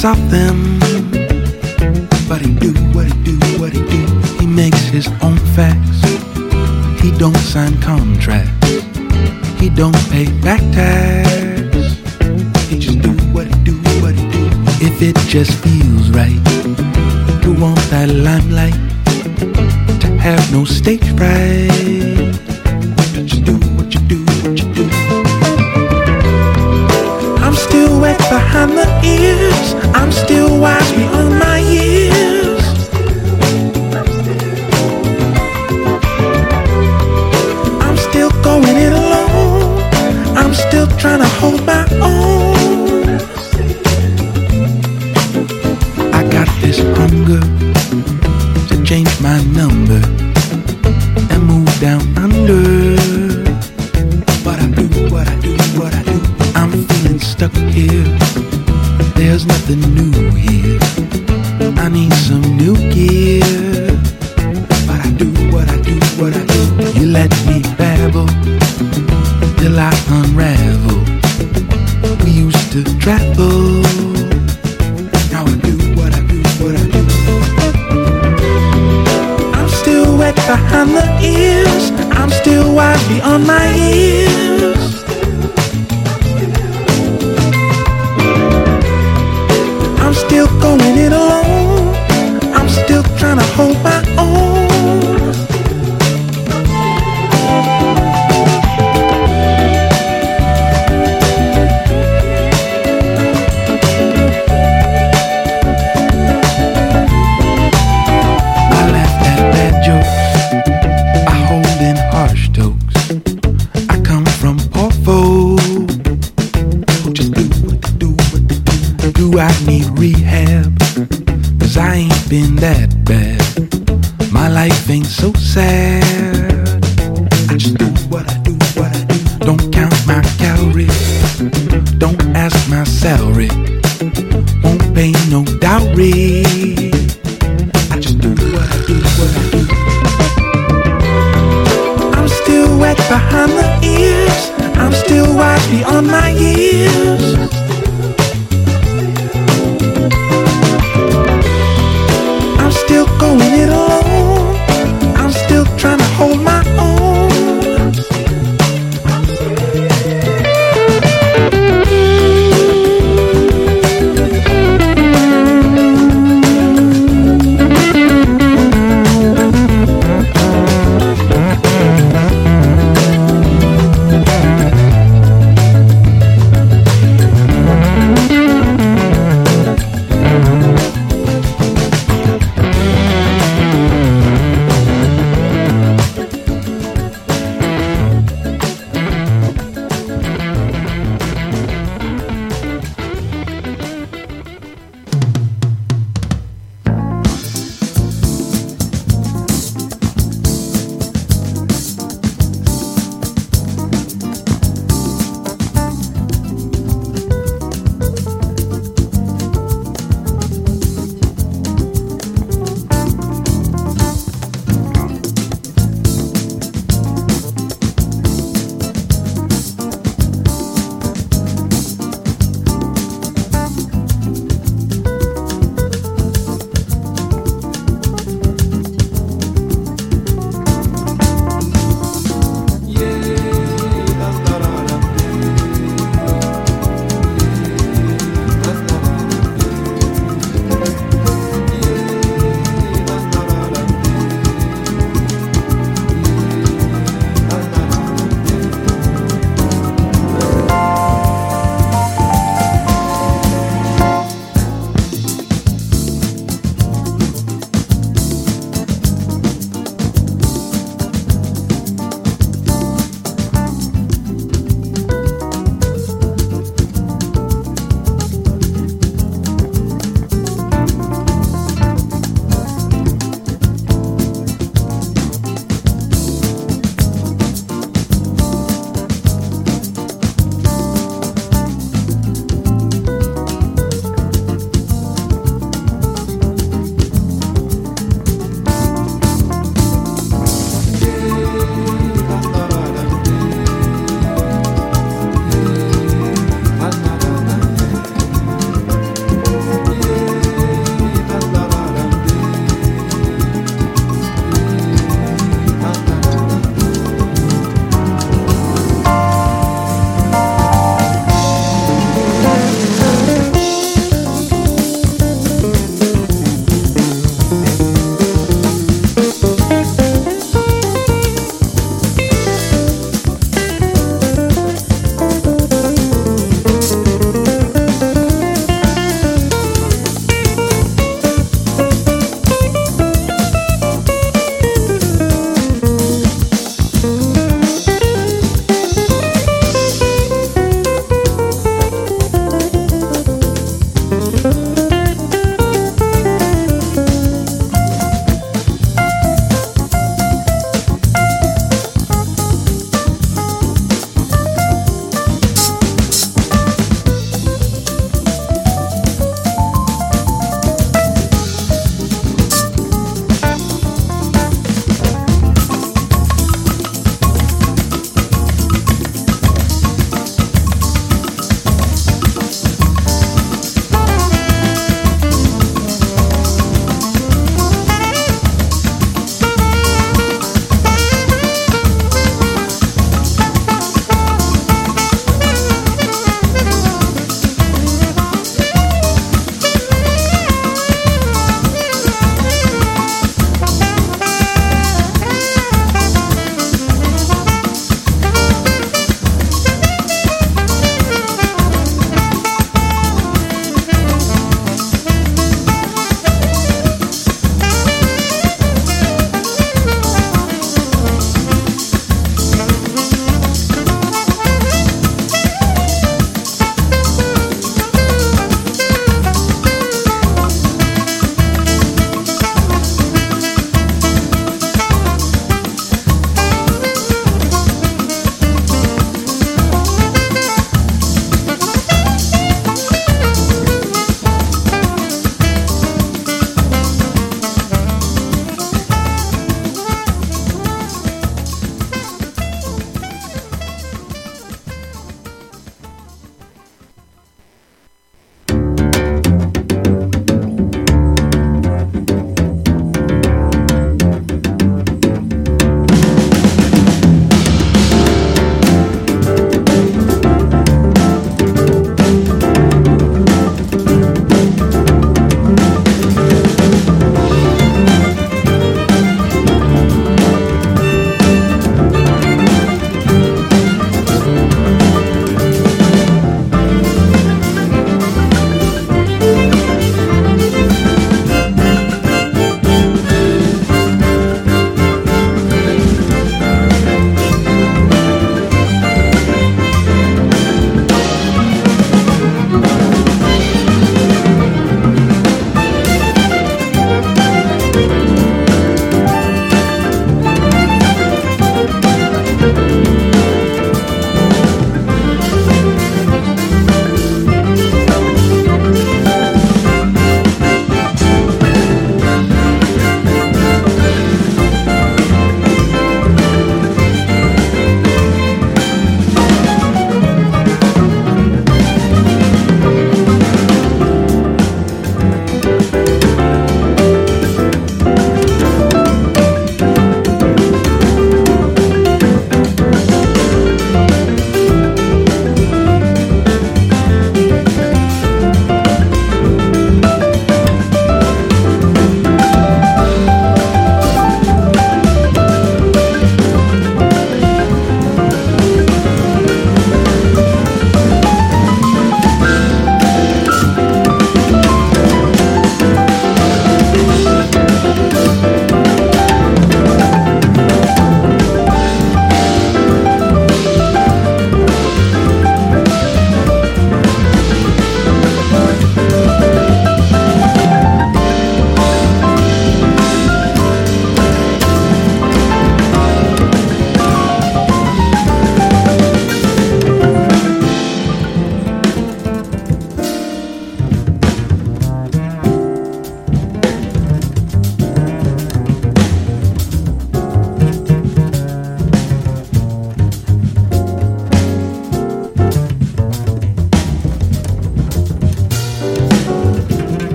saw them. But he do what he do, what he do. He makes his own facts. He don't sign contracts. He don't pay back tax. He just do what he do, what he do. If it just feels right to want that limelight, to have no stage fright, just do what you do, what you do. I'm still wet behind the ears. I'm still wise beyond my years. I'm still going it alone. I'm still trying to hold my own. I got this hunger to change my number and move down under. But I do what I do, what I do. I'm feeling stuck here. There's nothing new here. I need some new gear. But I do what I do, what I do. You let me babble till I unravel. We used to travel. Now I do what I do, what I do. I'm still wet behind the ears. I'm still wise beyond my years. I'm still going it alone. I'm still trying to hold my own. I laugh at bad jokes. I hold in harsh tokes. I come from poor folk who just do what they do, what they do. Do I need rehab? 'Cause I ain't been that bad. My life ain't so sad. I just do what I do, what I do. Don't count my calories. Don't ask my salary. Won't pay no dowry. I just do what I do, what I do. I'm still wet behind the ears. I'm still wise beyond my years. I'm still going it alone. I'm still trying to hold my own.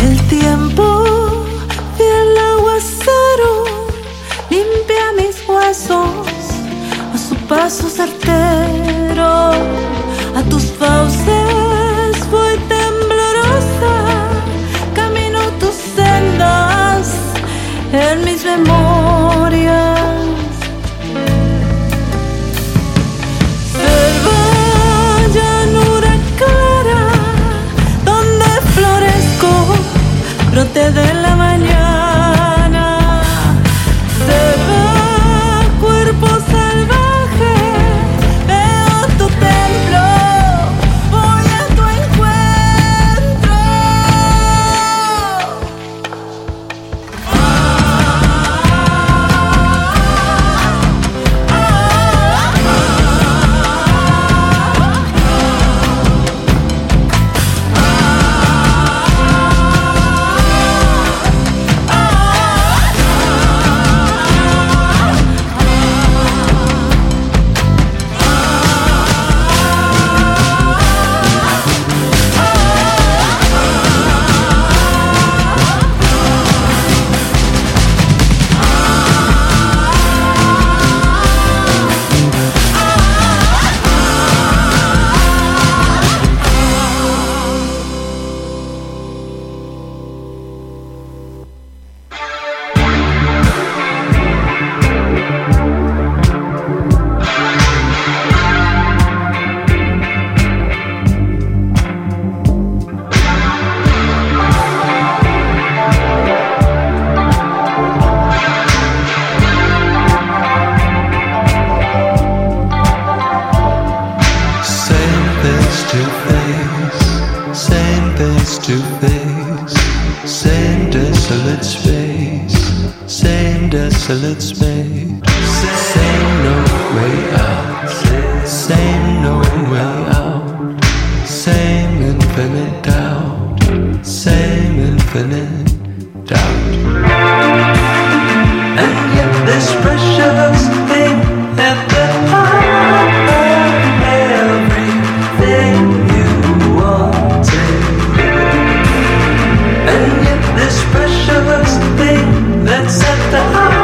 El tiempo, fiel aguacero, limpia mis huesos a su paso certero. A tus fauces voy temblorosa, camino tus sendas en mis memorias. Selva, llanura clara, donde florezco, brote de la mañana. Selva, cuerpo salvaje, veo tu templo, voy a tu encuentro. Desolate space, same no way out, same no way out, same infinite doubt, same infinite doubt. And yet this precious thing at the heart of everything you wanted. And yet this precious thing that's at the heart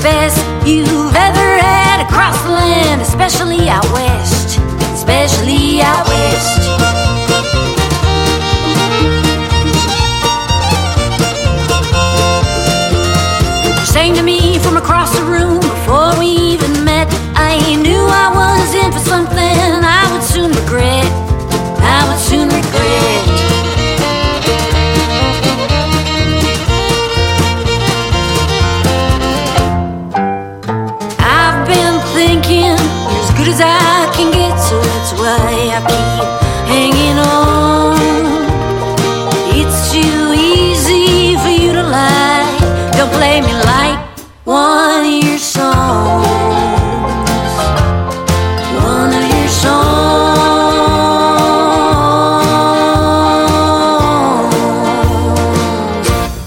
best you've ever had across the land, especially out west, especially out west. Sang to me from across the room before we even met. I knew I was in for something I would soon regret. I would soon regret. I've been thinking you're as good as I can get, so that's why I keep hanging on. It's too easy for you to lie. Don't play me like one of your songs. One of your songs.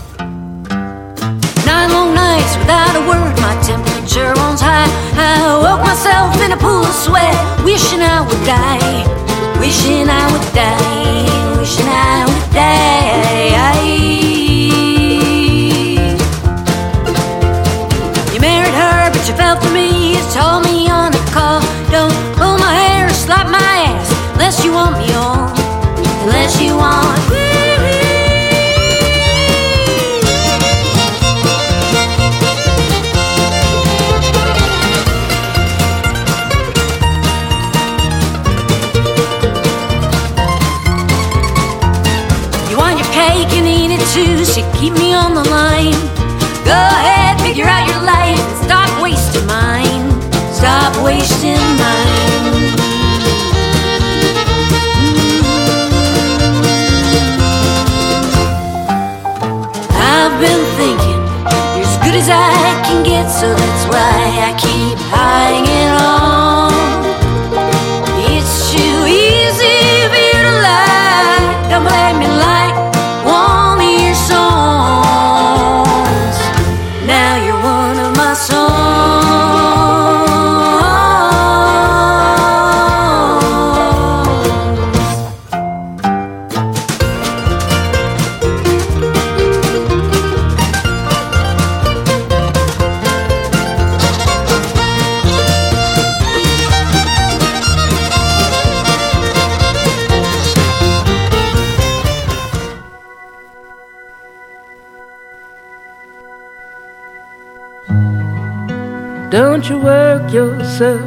9 long nights without a word, my temperature runs high. I woke myself in a pool of sweat, wishing I would die, wishing I would die, wishing I would die. She fell for me, you told me on the call. Don't pull my hair or slap my ass unless you want me on, unless you want me. You want your cake and eat it too, so keep me on the line. Go ahead, figure out your life and stop wasting mine. Stop wasting mine. I've been thinking you're as good as I can get, so that's why I keep hanging on. It's too easy for you to lie. Don't blame me like one of your songs. Now you're one of my songs. Don't you work yourself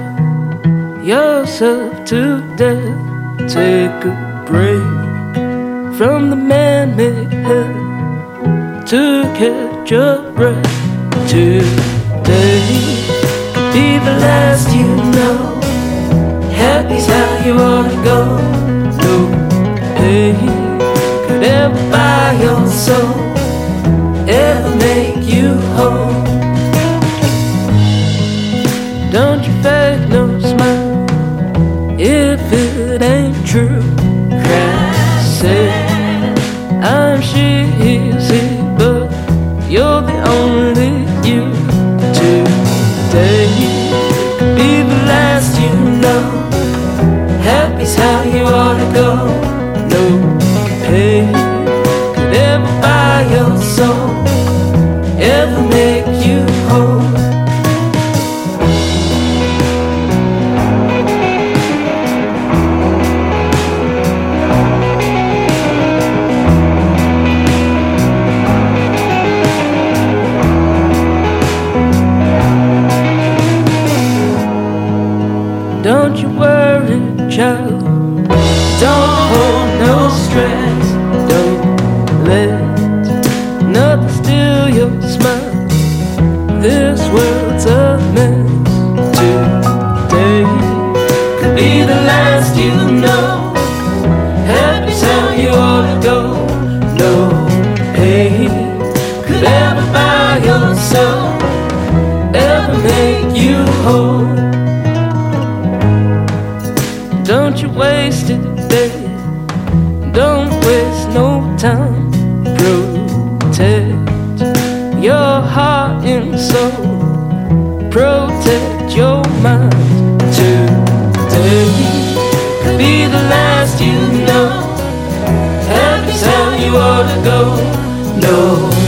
to death. Take a break from the man-made hell to catch your breath. Today could be the last you know. Happy's how you ought to go. No pain could ever buy your soul, ever make you whole. Don't you fake no smile if it ain't true. Cry, say I'm cheesy, but you're the only you. Today could be the last you know. Happy's how you ought to go. No pain could ever buy your soul, ever make you whole. Don't you worry, child. Don't hold no stress. Don't let nothing steal your smile. This world's a mess. Today could be the last you know. Happy's how you ought to go. No pain could ever buy your soul, ever make you whole. Don't you waste it, babe. Don't waste no time. Protect your heart and soul. Protect your mind. Today could be the last you know. Happy's how you ought to go. No